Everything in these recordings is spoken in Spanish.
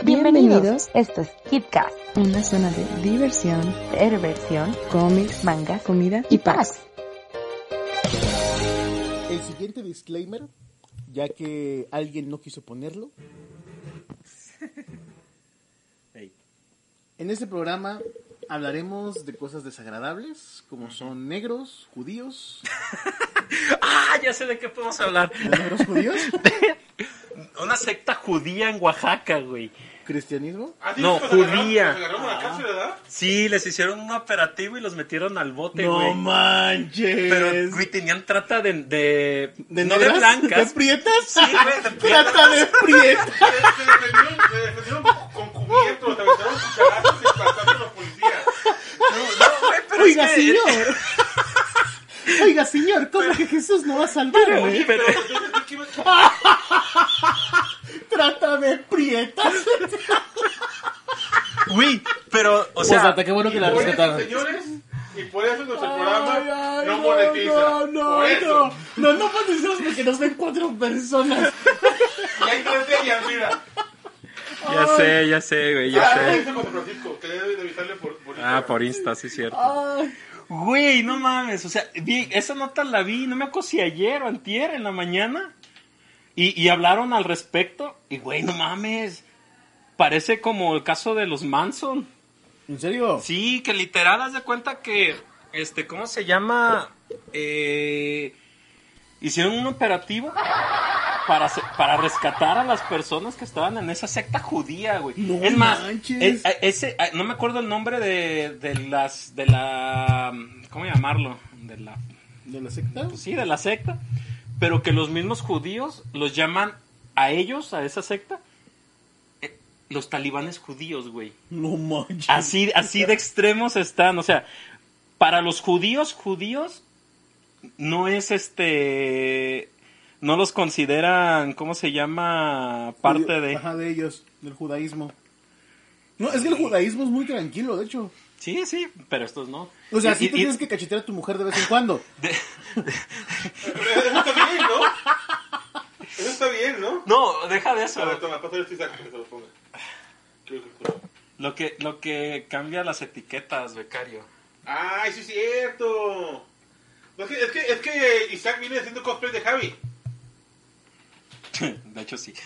Bienvenidos. Esto es KidCast, una zona de diversión, perversión, cómics, mangas, comida y packs. El siguiente disclaimer, ya que alguien no quiso ponerlo. En este programa hablaremos de cosas desagradables, como son negros, judíos. Ya sé de qué podemos hablar. ¿De negros judíos? Una secta judía en Oaxaca, güey. ¿Cristianismo? No, judía. Los agarraron a la cárcel, ¿verdad? Sí, les hicieron un operativo y los metieron al bote, No güey. manches. Pero, güey, tenían trata de no negras? de blancas. ¿De prietas? Sí, güey, de prietas. Trata de prietas. Se defendieron con cubiertos, se aventaron cucharazos y espantaron a los policías. No, güey, pero Oiga, es que... señor. Oiga, señor, ¿cómo que Jesús no va a salvarme? Pero- Trata de prietas. Güey, pero, o sea... Postdata, qué bueno que la Por eso, rescataron. señores, y por eso nuestro Ay, programa ay, no monetiza. Por eso. No monetizamos porque nos ven 4 personas. Y hay 3 de ellas, mira. Ya sé, güey, ya sé. Dice José Francisco, que debe de avisarle por Por Insta, sí es cierto. Ay, Güey, no mames, o sea, esa nota la vi, no me acuerdo si ayer o antier en la mañana, y hablaron al respecto, y güey, no mames, parece como el caso de los Manson. ¿en serio? Sí, que literal, haz de cuenta que, ¿cómo se llama? Hicieron un operativo para rescatar a las personas que estaban en esa secta judía, güey. No es más, manches. no me acuerdo el nombre de la, ¿cómo llamarlo? ¿De la secta? Pues sí, de la secta, pero que los mismos judíos los llaman a ellos, a esa secta, los talibanes judíos, güey. No manches. Así de extremos están, o sea, para los judíos no es no los consideran, ¿cómo se llama? Parte de... Ajá, de ellos, del judaísmo. No, es que el judaísmo es muy tranquilo, de hecho. Sí, pero estos no. O sea, Y- sí te y- tienes que cachetear a tu mujer de vez en cuando. Eso está bien, ¿no? Eso está bien, ¿no? No, deja de eso. A ver, toma, pásale este saco que se lo ponga. Quiero que escuche. Lo que cambia las etiquetas, becario. ¡Ay, sí es cierto! No, es que Isaac viene haciendo cosplay de Javi. De hecho, sí.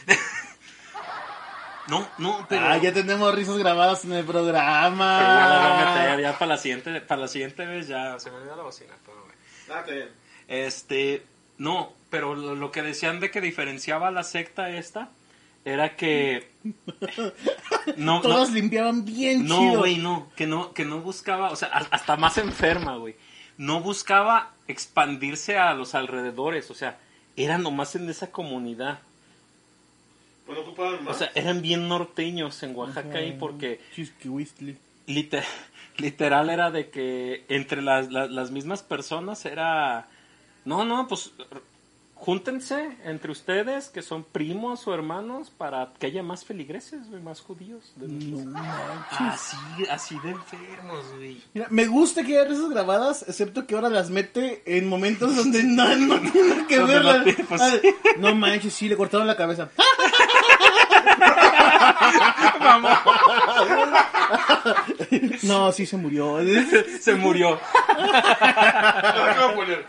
No, pero... Ya tenemos risas grabadas en el programa. Pero ya las voy a meter, ya para la siguiente vez ya se me olvidó la bocina, pero güey. Está bien. No, pero lo que decían de que diferenciaba la secta esta era que Todas limpiaban bien no, chido. güey, que no buscaba, o sea, hasta más enferma, güey. No buscaba expandirse a los alrededores, o sea, era nomás en esa comunidad. Pues no ocupaban más. O sea, eran bien norteños en Oaxaca ahí porque Chisquihuistli. literal era de que entre las mismas personas era... No, pues júntense entre ustedes que son primos o hermanos para que haya más feligreses, güey, más judíos. No manches. Así de enfermos, güey. Mira, me gusta que haya risas grabadas, excepto que ahora las mete en momentos donde no tiene que Donde verlas. no tiene, pues, Ah, sí. no manches, sí, le cortaron la cabeza. No, sí se murió. Se murió. ¿Qué va a poner?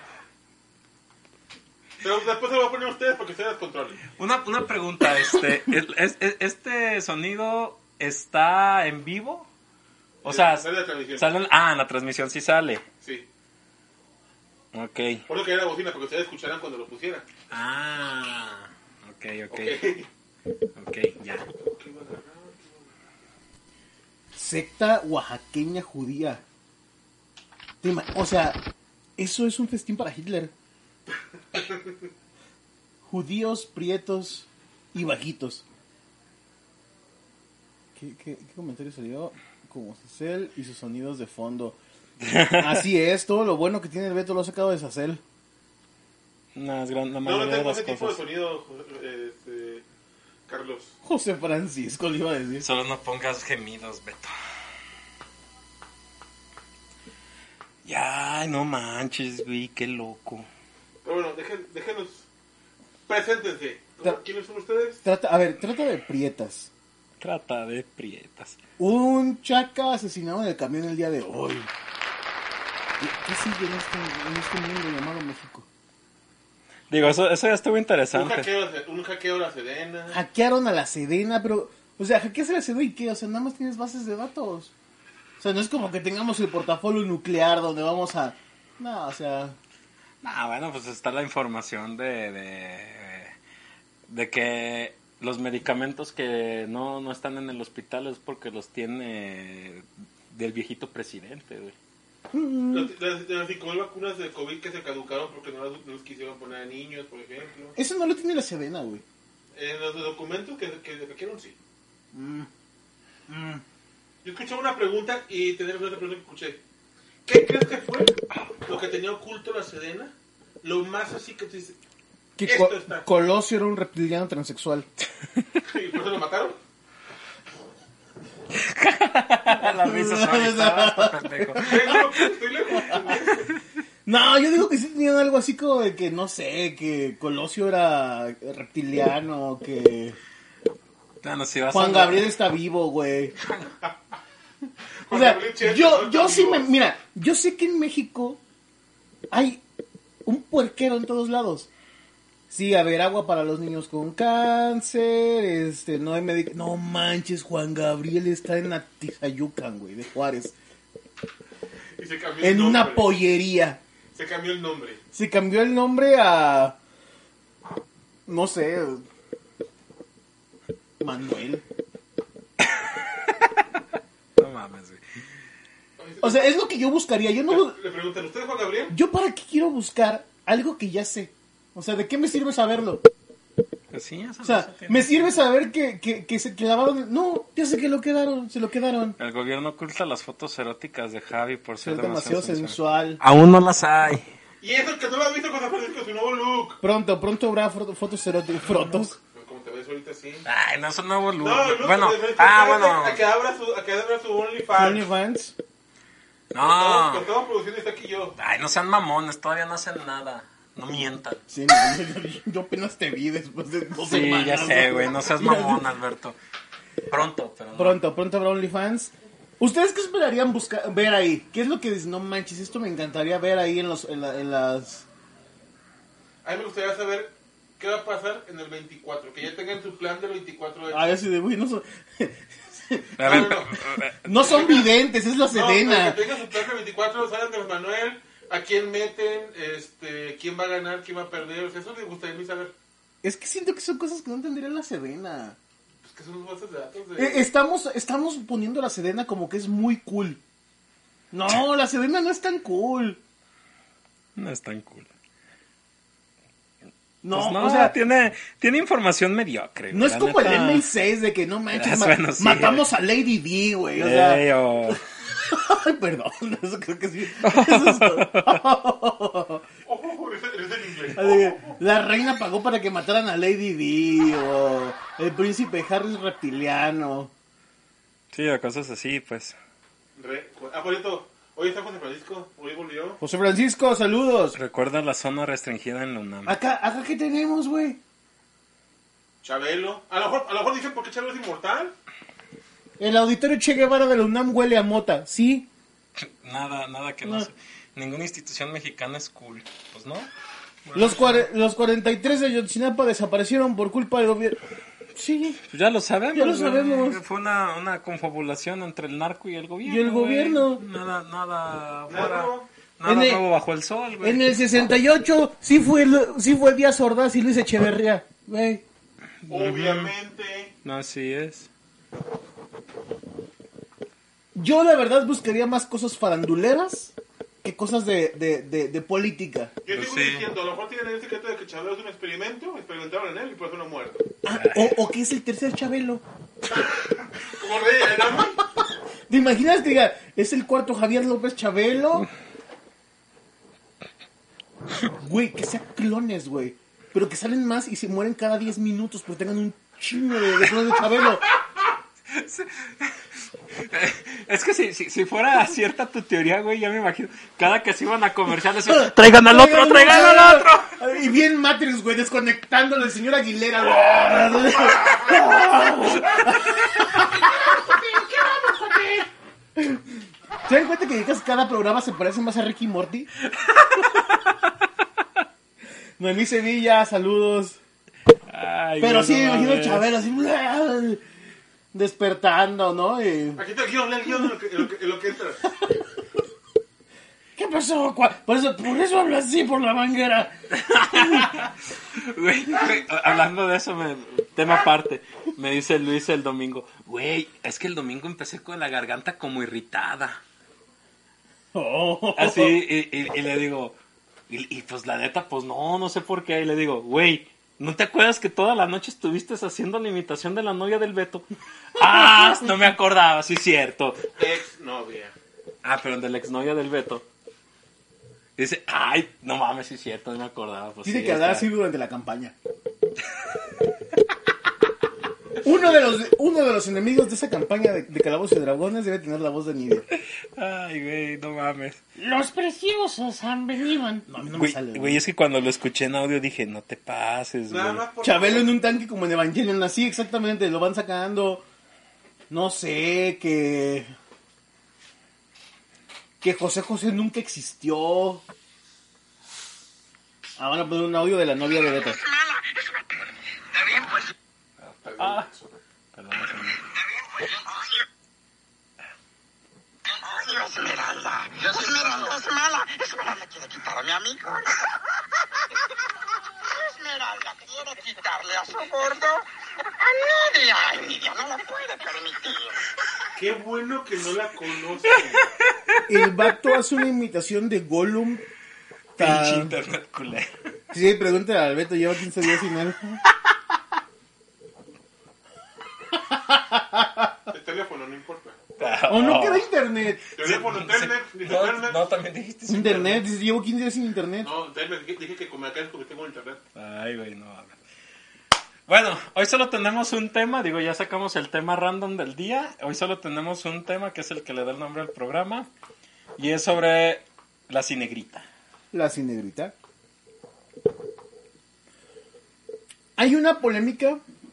Pero después se lo va a poner a ustedes porque ustedes controlen. Una pregunta, ¿este sonido está en vivo? O sea, Sale la transmisión. sale en la transmisión sí sale. Sí. Ok. Por eso que era la bocina, porque ustedes escucharán cuando lo pusieran. Ok, ya. Secta oaxaqueña judía. O sea, eso es un festín para Hitler. Judíos, prietos y bajitos. ¿Qué comentario salió? Como Sacel y sus sonidos de fondo. Así es, todo lo bueno que tiene el Beto lo ha sacado de Sacel. La No mayoría de tengo las ese tipo de cosas. sonido, Carlos. José Francisco le iba a decir. Solo no pongas gemidos, Beto. Ya, no manches, güey, qué loco. Pero bueno, déjenos. Preséntense. ¿Quiénes son ustedes? Trata de prietas. Trata de prietas. Un chaca asesinado en el camión el día de hoy. ¿Qué sigue en este mundo llamado México? Digo, eso ya estuvo interesante. Un hackeo a la Sedena. Hackearon a la Sedena, pero... O sea, hackeas a la Sedena y ¿qué? O sea, nada más tienes bases de datos. O sea, no es como que tengamos el portafolio nuclear donde vamos a... No, o sea... Bueno, pues está la información de que los medicamentos que no están en el hospital es porque los tiene del viejito presidente, güey. Las 5,000 vacunas de COVID que se caducaron porque no las quisieron poner a niños, por ejemplo. Eso no lo tiene la Sedena, güey. En los documentos que requieren, sí. Yo escuché una pregunta y tenía otra pregunta que escuché. ¿Qué crees que fue lo que tenía oculto la Sedena? Lo más así que te dice... Que esto está. Colosio era un reptiliano transexual. ¿Y por eso lo mataron? La risa suavizada, pendejo. Estoy lejos. No, yo digo que sí tenían algo así como de que, no sé, que Colosio era reptiliano, que... Bueno, si vas Juan a... Gabriel está vivo, güey. O Juan sea, Gabriel Checho, yo no sí está me... Mira, yo sé que en México hay un puerquero en todos lados. Sí, a ver, agua para los niños con cáncer, no hay médico... No manches, Juan Gabriel está en Atizayucan, güey, de Juárez. Y se cambió el En nombre. una pollería. Se cambió el nombre. Se cambió el nombre a... No sé... Manuel. No mames, güey. O sea, es lo que yo buscaría. Yo no... Le preguntan, ¿usted es Juan Gabriel? ¿Yo para qué quiero buscar algo que ya sé? O sea, ¿de qué me sirve saberlo? Pues sí, eso O sea, no se tiene. ¿me sirve saber que se clavaron? No, ya sé que se lo quedaron. El gobierno oculta las fotos eróticas de Javi por ser Es demasiado sensual. Aún no las hay. Y eso que no lo has visto con su nuevo look. Pronto habrá fotos eróticas. Frotos. Pues como te ves ahorita, sí. Ay, no es un nuevo look. No, el look. Bueno, bueno. bueno. A que abra su OnlyFans. OnlyFans. No. Lo estamos produciendo y está aquí yo. Ay, no sean mamones, todavía no hacen nada. No mientan. Sí, no, yo apenas te vi después de 2 Sí, semanas. ya sé, güey, no seas mamón, Alberto. Pronto, pero no. Pronto habrá OnlyFans. ¿Ustedes qué esperarían ver ahí? ¿Qué es lo que dicen? No manches, esto me encantaría ver ahí en las... A mí me gustaría saber qué va a pasar en el 24. Que ya tengan su plan del 24 de... Ah, así de, güey, no son... A ver, No son videntes, es la Sedena. No, que tengan su plan del 24, sale Andrés Manuel, a quién meten, quién va a ganar, quién va a perder. O sea, eso me gustaría a mí saber. Es que siento que son cosas que no entendería la Sedena. Pues que son bases de datos de... Estamos poniendo a la Sedena como que es muy cool. No, la Sedena no es tan cool. no es tan cool. No, Pues no, o sea, tiene información mediocre. no es la como neta. el MI6 de que no manches, Bueno, sí, matamos a Lady D, güey. O sea, Ey, oh. ay, perdón, eso creo que sí. Eso es todo. Eres en inglés. Así que, la reina pagó para que mataran a Lady D, o el príncipe Harry es reptiliano. Sí, o cosas así, pues. Por cierto, hoy está José Francisco, hoy volvió. José Francisco, saludos. Recuerda la zona restringida en la UNAM. Acá ¿qué tenemos, güey? Chabelo. A lo mejor dicen por qué Chabelo es inmortal. El auditorio Che Guevara de la UNAM huele a mota, ¿sí? Nada que no sé. Ninguna institución mexicana es cool. Pues no. Los 43 de Ayotzinapa desaparecieron por culpa del gobierno. Sí, Pues ya lo sabemos. Ya lo güey. sabemos. Fue una confabulación entre el narco y el gobierno. Y el güey. gobierno. Nada fuera. Nuevo. Nada En el- nuevo bajo el sol, güey. en el 68 sí fue Díaz Ordaz y Luis Echeverría, güey. Obviamente. No, así es. Yo la verdad buscaría más cosas faranduleras que cosas de política. Yo Pues sigo sí. diciendo, a lo mejor tienen el secreto de que Chabelo es un experimento, experimentaron en él y por eso no ha muerto. Ah, o que es el tercer Chabelo. Como Rey Ayrami. ¿Te imaginas que diga, es el cuarto Javier López Chabelo? Güey, que sean clones, güey. Pero que salen más y se mueren cada 10 minutos porque tengan un chingo de clones de Chabelo. Es que si fuera cierta tu teoría, güey, ya me imagino. Cada que se iban a comerciales, traigan al otro, traigan al otro. Y bien Matrix, güey, desconectándolo el señor Aguilera. ¿Se dan cuenta que cada programa se parece más a Ricky y Morty? Noemí Sevilla, saludos. Ay, Pero güey, sí, me no imagino mames. Chabelo así, despertando, ¿no? Y, Aquí está el guión, lee el guión en lo que entra. ¿qué pasó? Por eso hablo así, por la manguera. Güey, hablando de eso, tema aparte, me dice Luis el domingo, güey, es que el domingo empecé con la garganta como irritada. Oh. Así, y le digo, y pues la neta, pues no sé por qué. Y le digo, güey, ¿no te acuerdas que toda la noche estuviste haciendo la imitación de la novia del Beto? Ah, no me acordaba, sí, cierto. Ex novia. Ah, pero de la exnovia del Beto. Dice, ay, no mames, sí, cierto, no me acordaba. Pues, Dice sí, que hablaba está. así durante la campaña. Uno de los enemigos de esa campaña de Calabozos y Dragones debe tener la voz de Nidia. Ay, güey, no mames. Los preciosos han venido. No, a mí no me Güey, sale. güey, es que cuando lo escuché en audio dije, no te pases, Nada güey. más por Chabelo en un tanque como en Evangelion, así exactamente, lo van sacando. No sé, que José José nunca existió. Ah, van a poner un audio de la novia de Beto. Ah, perdón, señor. Esmeralda es mala. Esmeralda quiere quitar a mi amigo. Esmeralda quiere quitarle a su gordo a Nidia. Ay, Nidia no lo puede permitir. Qué bueno que no la conozco. El vato hace una imitación de Gollum. Pinche internet culero. Sí, pregúntale al Beto, lleva 15 días sin él. El teléfono, no importa. O no queda internet. Teléfono, internet, internet. No, también dijiste Internet, dice, llevo 15 días sin internet. No, internet. Dije que como acá es porque tengo internet. Ay, güey, no habla. Bueno, hoy solo tenemos un tema, digo, ya sacamos el tema random del día. Hoy solo tenemos un tema que es el que le da el nombre al programa. Y es sobre la cinegrita. La cinegrita. Hay una polémica.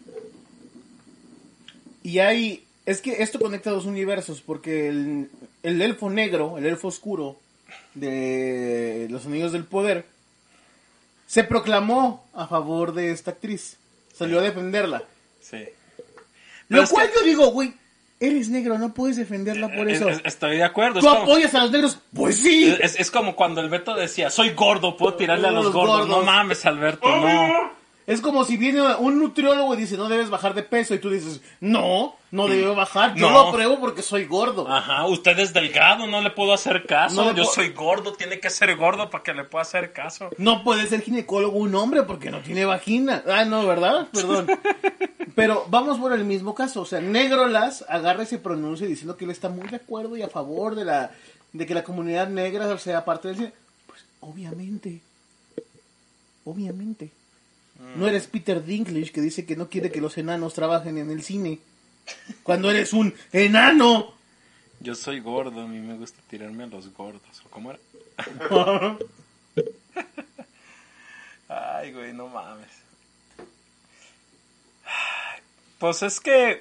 Y es que esto conecta dos universos. Porque el elfo negro, el elfo oscuro de Los Anillos del Poder, se proclamó a favor de esta actriz. Salió a defenderla. Sí. Lo es cual que- yo digo, güey, eres negro, no puedes defenderla por eso. Estoy de acuerdo. ¿Tú apoyas a los negros? Pues sí. Es como cuando el Beto decía, soy gordo, puedo tirarle a los Los gordos. gordos. No mames, Alberto, no. Es como si viene un nutriólogo y dice, no debes bajar de peso. Y tú dices, no debe bajar. Yo No. lo apruebo porque soy gordo. Ajá, usted es delgado, no le puedo hacer caso. No le Yo puedo- soy gordo, tiene que ser gordo para que le pueda hacer caso. No puede ser ginecólogo un hombre porque no tiene vagina. Ah, no, ¿verdad? Perdón. Pero vamos por el mismo caso. O sea, Negrolas agarra y se pronuncia diciendo que él está muy de acuerdo y a favor de que la comunidad negra sea parte del cine. Pues, obviamente. No eres Peter Dinklage que dice que no quiere que los enanos trabajen en el cine. Cuando eres un enano. Yo soy gordo, a mí me gusta tirarme a los gordos. ¿O cómo era? Ay, güey, no mames. Ay, pues es que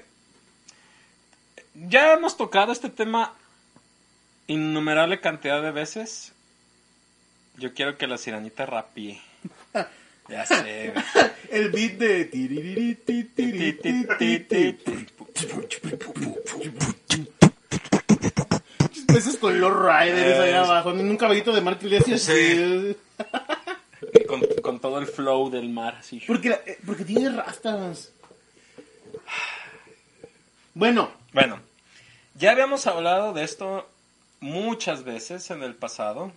ya hemos tocado este tema innumerable cantidad de veces. Yo quiero que la sirenita rapie. Ya sé, güey. El beat de... tiririti, tiririti, Esos con los riders allá abajo. En un caballito de mar que le hacía así. Con todo el flow del mar, así. Porque tiene rastas. Bueno, Bueno, ya habíamos hablado de esto muchas veces en el pasado.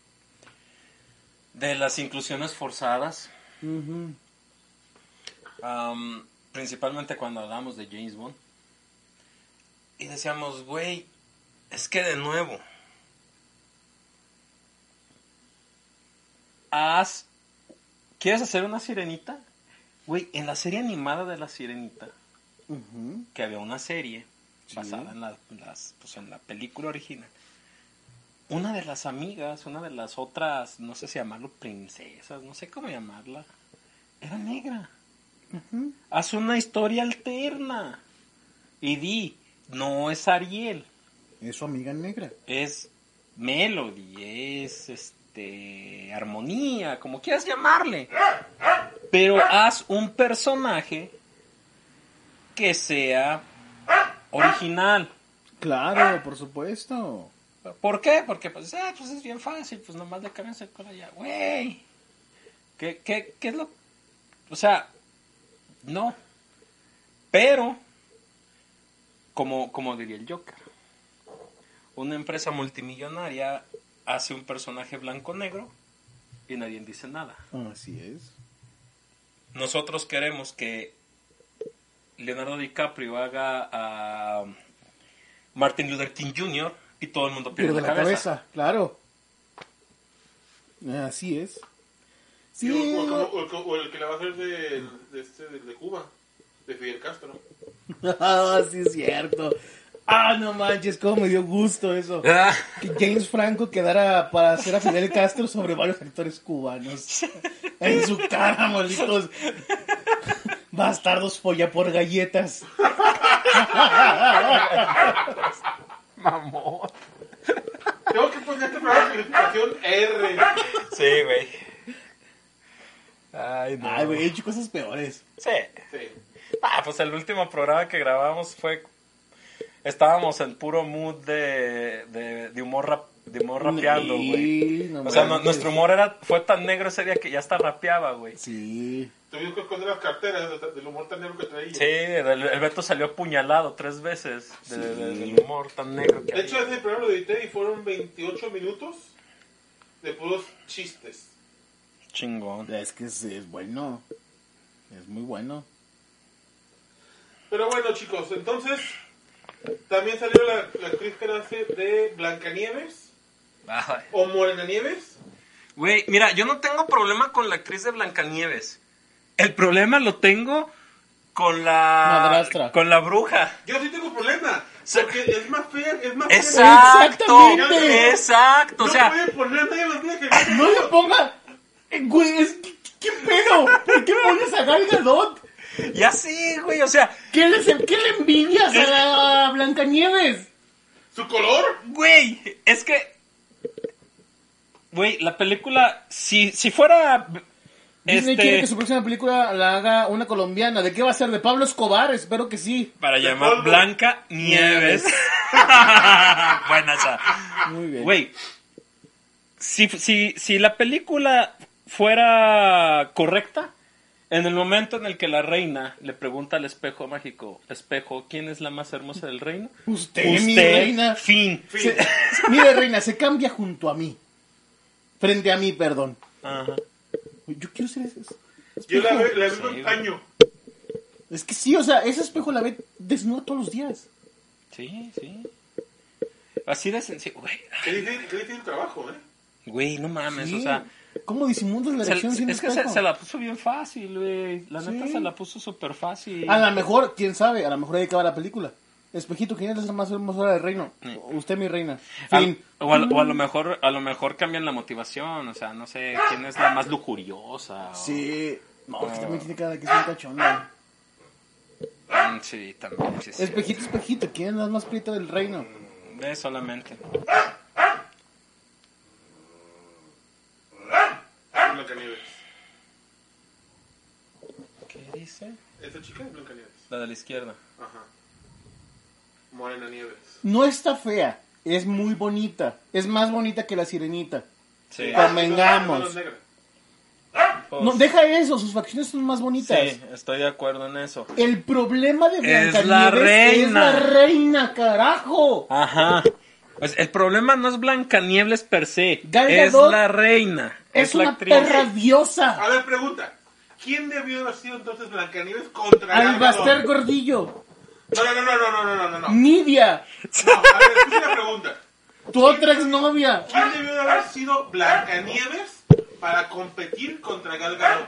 De las inclusiones forzadas. Principalmente cuando hablamos de James Bond. Y decíamos, güey, es que de nuevo, ¿quieres hacer una sirenita? Güey, en la serie animada de la sirenita, que había una serie basada en en la película original, una de las amigas, una de las otras, no sé si llamarlo princesas, no sé cómo llamarla, era negra. Haz una historia alterna. Y no es Ariel. Es su amiga negra. Es melody, es armonía, como quieras llamarle. Pero haz un personaje que sea original. Claro, por supuesto. ¿Por qué? Porque pues es bien fácil, pues nomás le cambias el color ya, güey. ¿Qué es lo? O sea, no. Pero, como diría el Joker, una empresa multimillonaria hace un personaje blanco-negro y nadie dice nada. Así es. Nosotros queremos que Leonardo DiCaprio haga a Martin Luther King Jr. y todo el mundo pierde la cabeza. Claro. Así es. Sí. O el que la va a hacer de Cuba, de Fidel Castro. Ah, sí es cierto. Ah, no manches, cómo me dio gusto eso. Que James Franco quedara para hacer a Fidel Castro sobre varios actores cubanos. En su cara, malditos bastardos folla por galletas. Mamón. Tengo que poner este programa de clasificación R. Sí, güey. Ay, no. Ay, güey, he hecho cosas peores. Sí. Sí. Pues el último programa que grabamos estábamos en puro mood de humor rapeando, güey. No o sea, manches. nuestro humor fue tan negro ese día que ya hasta rapeaba, güey. Sí. Tuvimos que esconder las carteras del humor tan negro que traía. Sí, el Beto salió apuñalado 3 veces del humor tan negro que De hecho, había. ese programa lo edité y fueron 28 minutos de puros chistes. Chingón. Es que es bueno. Es muy bueno. Pero bueno, chicos, entonces también salió la actriz que nace de Blancanieves Ay. o Morenanieves. Güey, mira, yo no tengo problema con la actriz de Blancanieves. El problema lo tengo con Madrastra. con la bruja. Yo sí tengo problema, porque es más fea, Exacto, Exactamente. exacto. No O sea, puede poner nadie más fea que No le ponga. Güey, ¿qué pedo? ¿Por qué pones a Gal Gadot? ya sí, güey, o sea, ¿Qué le envidias a Blancanieves? su color. güey, es que, güey, la película, si fuera, Disney quiere que su próxima película la haga una colombiana. ¿De qué va a ser? ¿De Pablo Escobar? Espero que sí. para llamar polvo. Blanca Nieves. Buena esa. Muy bien. Güey, si la película fuera correcta, en el momento en el que la reina le pregunta al espejo mágico, espejo, ¿quién es la más hermosa del reino? Usted, mi reina. Fin. Mire, reina, se cambia junto a mí. Frente a mí, perdón. Ajá. Yo quiero ser ese. Yo la espejo. veo Sí, en paño. Es que sí, o sea, ese espejo la ve desnuda todos los días. Sí. Así de sencillo, güey. Que dice el trabajo, Güey, no mames, Sí. o sea, ¿Cómo disimulas la erección sin es que espejo? se la puso bien fácil, güey. La neta Sí. se la puso súper fácil. A lo mejor, quién sabe, a lo mejor ahí acaba la película. Espejito, ¿quién es la más hermosa del reino? Usted, mi reina. Fin. O a lo mejor cambian la motivación, o sea, no sé quién es la más lujuriosa. o- Sí. No, que también tiene cara que es un cachonda. Sí, también. Sí. Espejito, espejito, ¿quién es la más prieta del reino? Solamente. Blancanieves. ¿Qué dice? Esta chica es Blancanieves. La de la izquierda. Ajá. Morena Nieves. No está fea, es muy bonita. Es más bonita que la sirenita. Sí. Convengamos. No, no es negra. Pues, No, deja eso, sus facciones son más bonitas. sí, estoy de acuerdo en eso. El problema de Blancanieves Es la reina. es la reina, carajo. Ajá. Pues el problema no es Blancanieves per se, Gal es Gadot la reina, Es la una actriz. perra diosa. A ver, pregunta. ¿Quién debió haber sido entonces Blancanieves contra Gal Gadot? Albaster Gordillo. No. Nidia, No, a ver, escucha la pregunta. tu otra exnovia. ¿Quién debió de haber sido Blancanieves para competir contra Gal Gadot?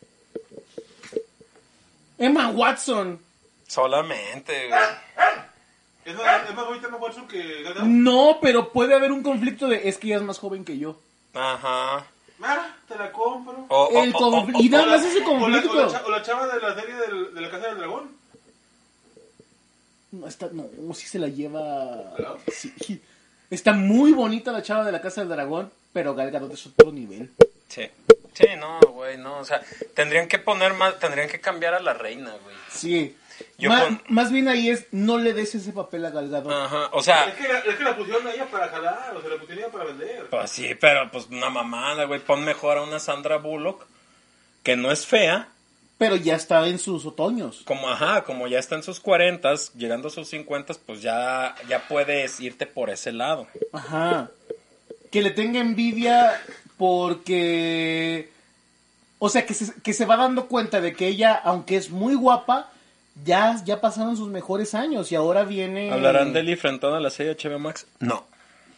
Emma Watson. Solamente, güey. ¿Es más bonita Emma Watson que Gal Gadot? No, pero puede haber un conflicto de es que ella es más joven que yo. Ajá. Mara, te la compro. Y nada más ese O conflicto. la chava de la serie de la Casa del Dragón. No, sí se la lleva. Sí. Está muy bonita la chava de la Casa del Dragón, pero Gal Gadot es otro nivel. Sí, no, güey, no, o sea, tendrían que cambiar a la reina, güey. Sí. Yo Más bien ahí no le des ese papel a Gal Gadot. Ajá, o sea... Es que la pusieron a ella para jalar, o sea, la pusieron a ella para vender. Pues sí, pero pues una mamada, güey, pon mejor a una Sandra Bullock, que no es fea. Pero ya está en sus otoños. Como ya está en sus 40s, llegando a sus 50s, pues ya puedes irte por ese lado. Ajá. Que le tenga envidia porque... O sea, que se va dando cuenta de que ella, aunque es muy guapa, ya pasaron sus mejores años y ahora viene... ¿Hablarán de Eli frentón a la serie de HBO Max? No.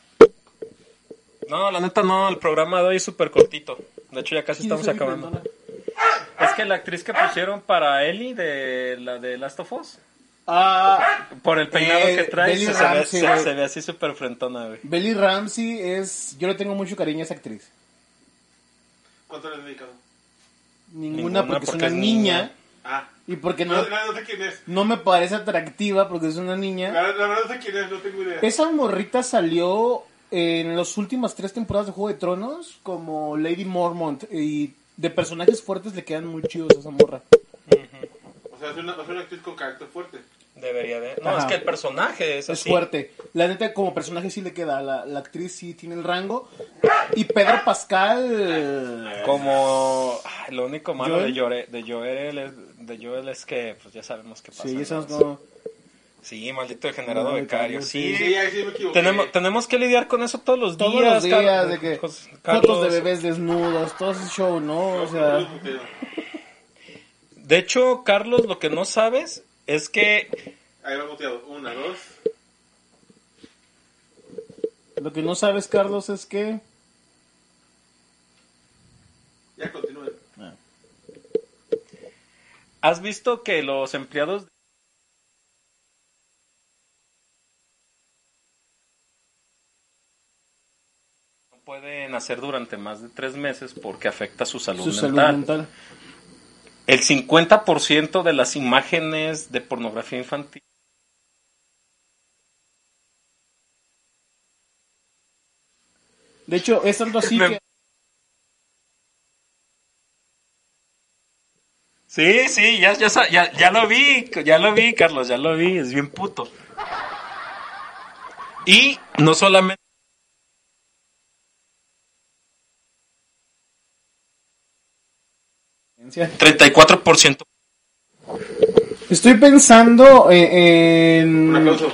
No, la neta no, el programa de hoy es súper cortito. De hecho, ya casi estamos acabando. Es que la actriz que pusieron para Ellie de la de Last of Us, por el peinado que trae, se ve así súper frentona, güey. Belly Ramsey yo le tengo mucho cariño a esa actriz. ¿Cuánto le has dedicado? Ninguna porque es una niña. Y porque no sé quién es. No me parece atractiva porque es una niña. La verdad no sé quién es, no tengo idea. Esa morrita salió en las últimas 3 temporadas de Juego de Tronos como Lady Mormont y de personajes fuertes le quedan muy chidos a esa morra. O sea, es una actriz con carácter fuerte. Debería de. No, es que el personaje es así. Es fuerte. La neta, como personaje sí le queda. La actriz sí tiene el rango. Y Pedro Pascal... Como... lo único malo ¿Joel? de Joel es que pues ya sabemos qué pasa. Sí, eso no... Sí, maldito degenerado becario. Sí, ahí sí me equivoqué. Tenemos que lidiar con eso todos los días. Todos los días, de que Carlos, fotos de bebés desnudos, todo ese show, ¿no? O sea... De hecho, Carlos, lo que no sabes es que... Ahí va muteado. 1, 2. Lo que no sabes, Carlos, es que... Ya continúen. ¿Has visto que los empleados... no pueden hacer durante más de 3 meses porque afecta su salud mental? El 50% de las imágenes de pornografía infantil de hecho, es tanto así que... Sí, ya lo vi, Carlos, ya lo vi, es bien puto. Y no solamente... $34%. Estoy pensando en... Un aplauso.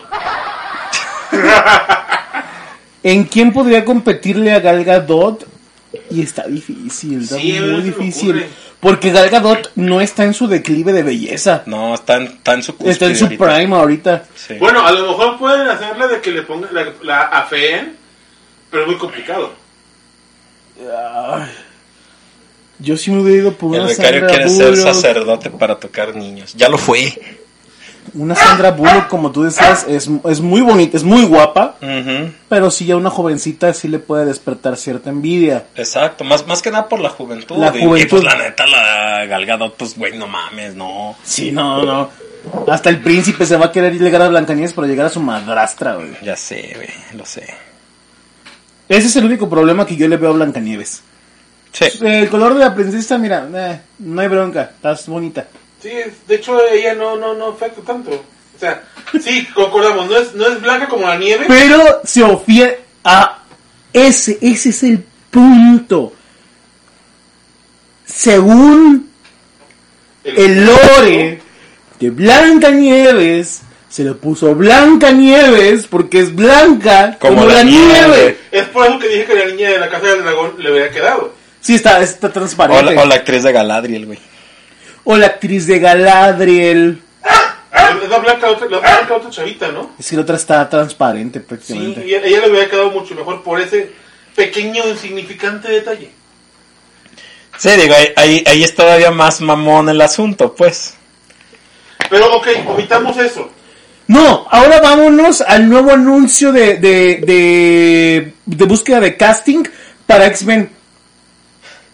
¿En quién podría competirle a Gal Gadot? Y está difícil, está muy difícil. Porque Gal Gadot no está en su declive de belleza. No, está en su cúspide. Está en su prime ahorita. Sí. Bueno, a lo mejor pueden hacerle de que le pongan la afeen, pero es muy complicado. Yo sí me hubiera ido por una Sandra Bullock. El becario quiere ser sacerdote para tocar niños. Ya lo fue. Una Sandra Bullock, como tú decías, es muy bonita, es muy guapa. Uh-huh. Pero sí, a una jovencita sí le puede despertar cierta envidia. Exacto, más que nada por la juventud. Y pues la neta, la Gal Gadot, pues güey, no mames, no. Sí, no. Hasta el príncipe se va a querer llegar a Blancanieves para llegar a su madrastra, güey. Ya sé, güey, lo sé. Ese es el único problema que yo le veo a Blancanieves. Sí. El color de la princesa, mira, no hay bronca, estás bonita. Sí, de hecho ella no afecta tanto. O sea, sí, concordamos, no es blanca como la nieve. Pero se ofiere a ese es el punto. Según el lore de Blancanieves, se le puso Blancanieves porque es blanca como la nieve. Es por eso que dije que la niña de la Casa del Dragón le había quedado. Sí, está transparente. O la actriz de Galadriel, güey. O la actriz de Galadriel. Es la blanca otra chavita, ¿no? Es que la otra está transparente prácticamente. Sí, y ella le hubiera quedado mucho mejor por ese pequeño insignificante detalle. Sí, digo, ahí es todavía más mamón el asunto, pues. Pero ok, omitamos eso. No, ahora vámonos al nuevo anuncio de búsqueda de casting para X-Men.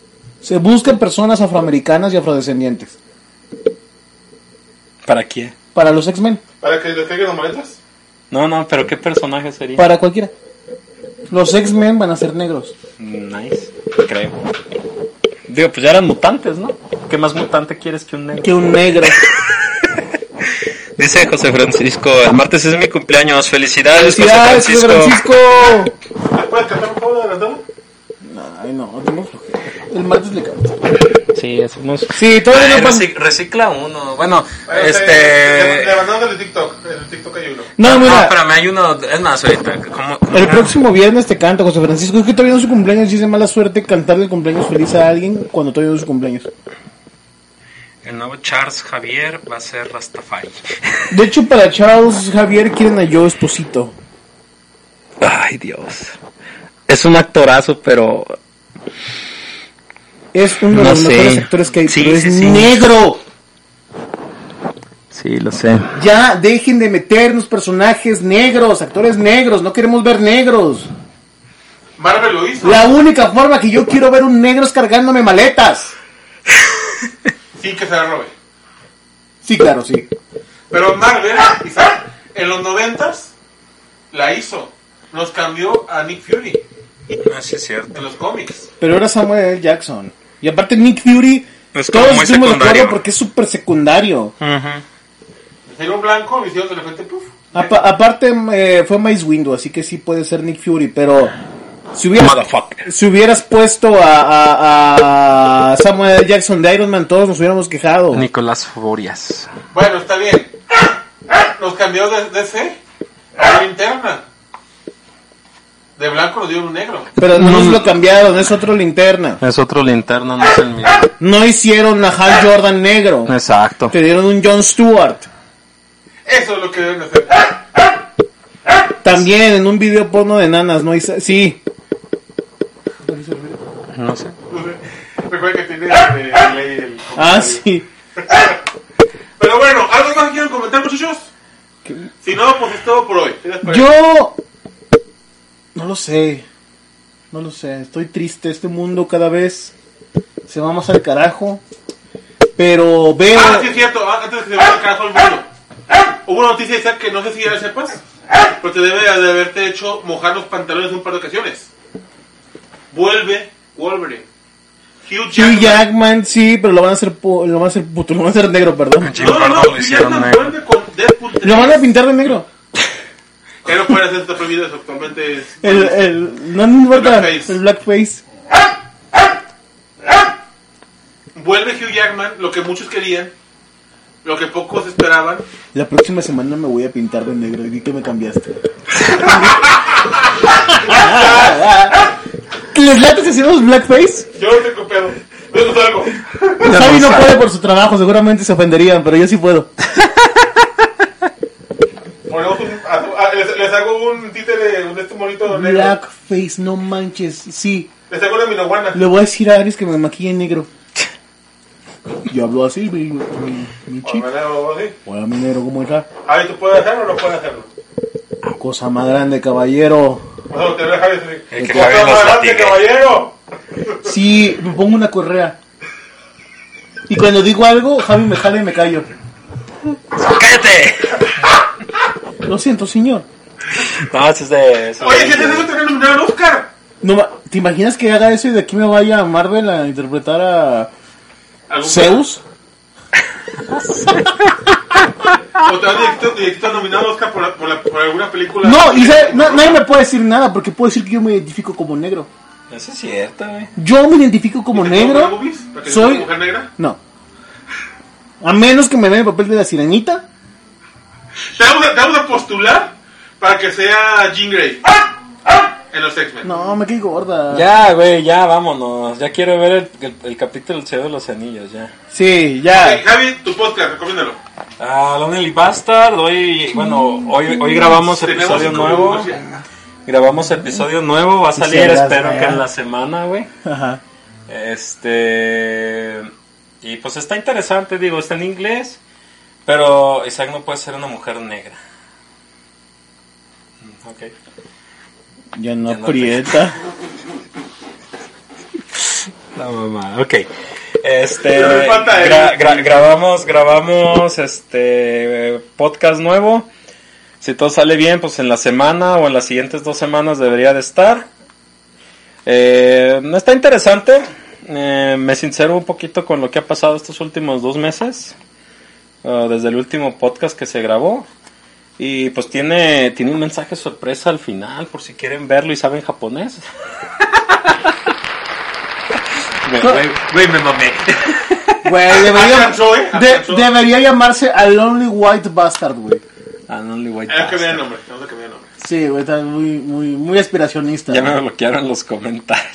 Se buscan personas afroamericanas y afrodescendientes. ¿Para quién? para los X-Men. ¿Para que le caigan las maletas? No, pero ¿qué personaje sería? Para cualquiera. Los X-Men van a ser negros. Nice, creo. Digo, pues ya eran mutantes, ¿no? ¿Qué más mutante quieres que un negro? Que un negro. Dice José Francisco, el martes es mi cumpleaños. Felicidades, ¡Felicidades, José Francisco. ¿Puedes cantar un poco de adelantado? Ay, no, tengo flojera. El martes le canto. Sí, hacemos... Sí, todavía no pasa. Recicla uno. Bueno, Le mandaron el TikTok. En el TikTok hay uno. No, No, mira, espérame, hay uno... Es más, ahorita... ¿cómo? el próximo viernes te canto, José Francisco. Es que todavía no es su cumpleaños y es de mala suerte cantarle el cumpleaños feliz a alguien cuando todavía no es su cumpleaños. El nuevo Charles Javier va a ser Rastafari. De hecho, para Charles Javier quieren a Joe Esposito. Ay, Dios. Es un actorazo, pero... Es uno de No los sé. mejores actores que hay, Sí, pero es sí, sí. negro. Sí, lo sé. Ya dejen de meternos personajes negros, actores negros. No queremos ver negros. Marvel lo hizo. La única forma que yo quiero ver un negro es cargándome maletas. Sí, que se la robe. Sí, claro, sí. Pero Marvel, Isaac, en los 90s la hizo. Nos cambió a Nick Fury Así es cierto. en los cómics. Pero era Samuel L. Jackson. Y aparte Nick Fury, Es como todos muy estuvimos de acuerdo secundario. porque es súper secundario. Era un blanco, lo hicieron de repente, puf. Aparte fue Mace Windu, así que sí puede ser Nick Fury, pero si hubieras puesto a Samuel L. Jackson de Iron Man, todos nos hubiéramos quejado. Nicolás Furias. Bueno, está bien. Nos cambió de DC a la Linterna. De blanco nos dieron un negro. Pero no nos lo cambiaron, es otro Linterna. Es otro linterna, no es el mismo. No hicieron a Hal Jordan negro. Exacto. Te dieron un Jon Stewart. Eso es lo que deben hacer. También en un video porno de nanas, ¿no? Sí. No sé. Recuerda que tiene el Ah, sí. Pero bueno, ¿algo más que quieran comentar, muchachos? Si no, pues es todo por hoy. Yo... No lo sé. No lo sé. Estoy triste. Este mundo cada vez se va más al carajo. Pero veo... Ah, sí es cierto. Antes de que se vaya al carajo el mundo. Hubo una noticia, Isaac, que no sé si ya la sepas. Pero te debe de haberte hecho mojar los pantalones un par de ocasiones. Vuelve Wolverine. Hugh Jackman, sí, pero lo van a hacer lo van a hacer puto, lo van a hacer negro, perdón. Sí, No, perdón, Hugh lo hicieron Jackman negro. vuelve con Deadpool 3. Lo van a pintar de negro. Que no puede hacer, está prohibido eso actualmente. No me importa, Blackface. el blackface. Vuelve Hugh Jackman, lo que muchos querían, lo que pocos esperaban. La próxima semana me voy a pintar de negro y vi que me cambiaste. ¿Les late si hacemos blackface? Yo no tengo pedo. Yo no salgo. Javi no puede por su trabajo, seguramente se ofenderían, pero yo sí puedo. Ponemos les hago un títere, un este monito negro. Blackface, no manches, sí. Les hago una minaguana. Le voy a decir a Aries que me maquille negro. Yo hablo así, mi chico. Hola, mi negro, ¿cómo está? Ay, ¿tú puedes hacerlo o no puedes hacerlo? Cosa más grande, caballero. No, te voy a dejar decir. El que Cosa Javi nos más grande, platique. caballero. Sí, me pongo una correa. Y cuando digo algo, Javi me jala y me callo. ¡Cállate! Lo siento, señor. No, eso es de... Oye, ¿qué es eso? Tener nominado al Oscar. No, ¿te imaginas que haga eso y de aquí me vaya a Marvel a interpretar a Zeus? O te vas directo nominado al Oscar por alguna película. No, y nadie me puede decir nada porque puedo decir que yo me identifico como negro. Eso es cierto, güey. Yo me identifico como ¿Y te pongo negro. boobies para que Soy... seas una mujer negra? No. A menos que me den el papel de la sirenita. Te vamos a postular para que sea Jean Grey en los X-Men. No, me quedé gorda. Ya, güey, ya, vámonos. Ya quiero ver el capítulo del Señor de los Anillos, ya. Sí, ya. Ok, Javi, tu podcast, recomiéndalo. Lonely Bastard, hoy grabamos Tenemos episodio 5 nuevo. minutos ya. Grabamos episodio nuevo, va a salir, Quisieras, espero que ¿verdad? en la semana, güey. Ajá. Y pues está interesante, digo, está en inglés, pero Isaac no puede ser una mujer negra. Ok. Ya no Ya no aprieta. La mamá, ok. Pero me falta él. Grabamos podcast nuevo. Si todo sale bien, pues en la semana o en las siguientes 2 semanas debería de estar. Está interesante. Me sincero un poquito con lo que ha pasado estos últimos 2 meses. Desde el último podcast que se grabó. Y pues tiene un mensaje sorpresa al final, por si quieren verlo y saben japonés. Güey, me mamé. Güey, Alcanzó, alcanzó. debería llamarse A Lonely White Bastard, güey. Only White Hay que cambiar el Bastard. nombre. Vamos a cambiar el nombre. Sí, güey, está muy aspiracionista. Ya ¿no? me bloquearon los comentarios.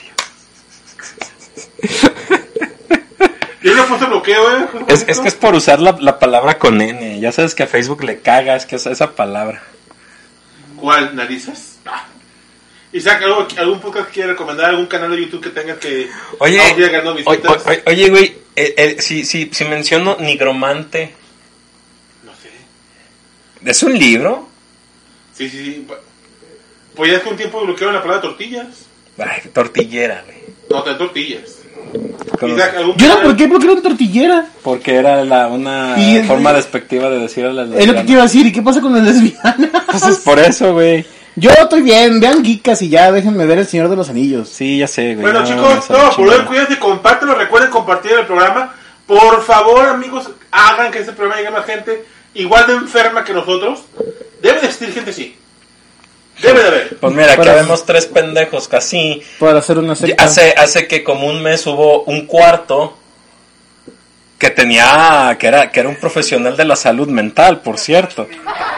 Yo le he puesto bloqueo, Es que es por usar la palabra con N. Ya sabes que a Facebook le caga, es que esa palabra. ¿Cuál? ¿Narices? Isaac, ¿algún podcast que quiera recomendar? ¿Algún canal de YouTube que tengas que... Oye, ganó visitas? oye, güey, si menciono Nigromante, No sé. ¿es un libro? Sí. Pues ya es que un tiempo bloquearon la palabra tortillas. Ay, tortillera, güey. No, de tortillas. Con- Isaac, ¿algún Yo no, canal? ¿por qué bloquearon tortillera? Porque era una Y- forma despectiva de decir a las Es lo que te lesbianas. iba a decir. ¿Y qué pasa con las lesbianas? Entonces, por eso, güey. Yo estoy bien. Vean Geekas y ya déjenme ver El Señor de los Anillos. Sí, ya sé, güey. Bueno, no, chicos, no, no, por chingada. hoy cuídense, compártelo, recuerden compartir el programa. Por favor, amigos, hagan que este programa llegue a más gente igual de enferma que nosotros. Debe de existir gente así. Debe de haber. Pues mira, aquí Para- vemos 3 pendejos casi. Para hacer una secta. Hace que como un mes hubo un cuarto que era un profesional de la salud mental, por cierto.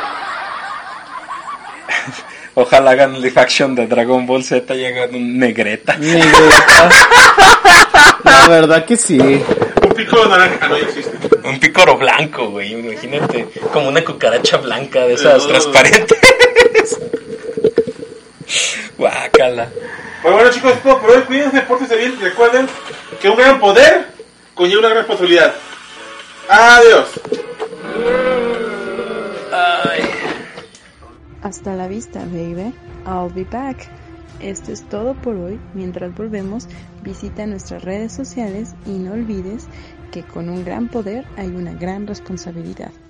Ojalá hagan un live action de Dragon Ball Z y hagan un negreta. Negreta. La verdad que sí. Un pico de naranja, no ya existe. Un pícoro blanco, güey, imagínate. Como una cucaracha blanca de esas Oh. transparentes. Guácala. Pues bueno, chicos, es todo por hoy. Cuídense, pórtense bien. Recuerden que un gran poder conlleva una gran responsabilidad. Adiós. Hasta la vista, baby. I'll be back. Esto es todo por hoy. Mientras volvemos, visita nuestras redes sociales y no olvides que con un gran poder hay una gran responsabilidad.